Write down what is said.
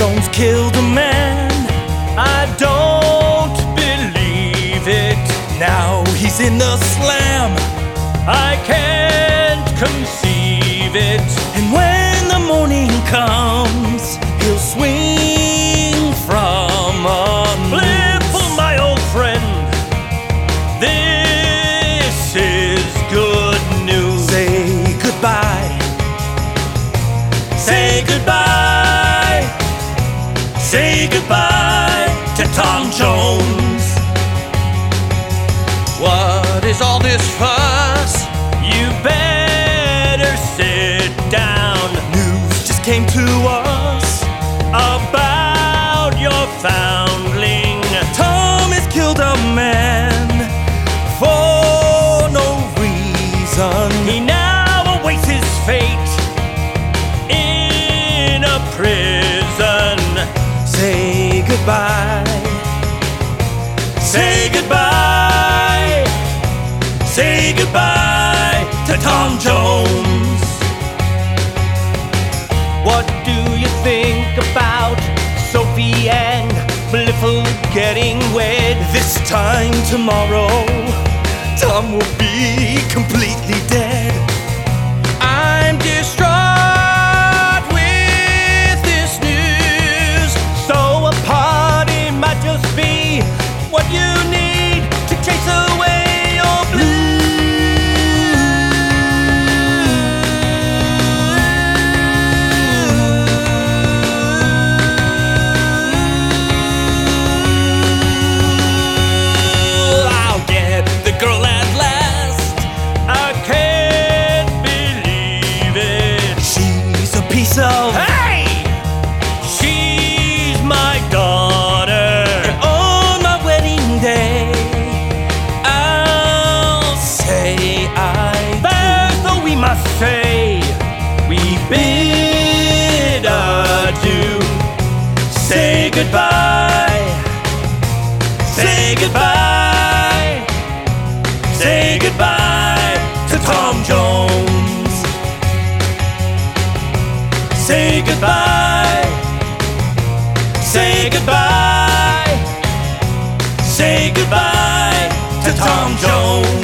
Jones killed a man. I don't believe it. Now he's in the slam. I can't conceive it. And when the morning comes, he'll swing from a cliff. Oh, my old friend, this is good news. Say goodbye. Say goodbye. Say goodbye to Tom Jones. What is all this fuss? You better sit down. News just came to us about your foundling. Tom has killed a man for no reason. He now awaits his fate in a prison. Say goodbye. Say goodbye. Say goodbye to Tom Jones. What do you think about Sophie and Blifil getting wed? This time tomorrow, Tom will be completely dead. I'm distraught with this news. So a party might just be what you need to chase away your blues. I'll get the girl at last. I can't believe it. She's a piece of... Hey! She's my daughter. And on my wedding day, I'll say I do. First, though, we must say we bid adieu. Say goodbye. Say goodbye. Say goodbye to Tom Jones. Say goodbye. Say goodbye. Say goodbye to Tom Jones.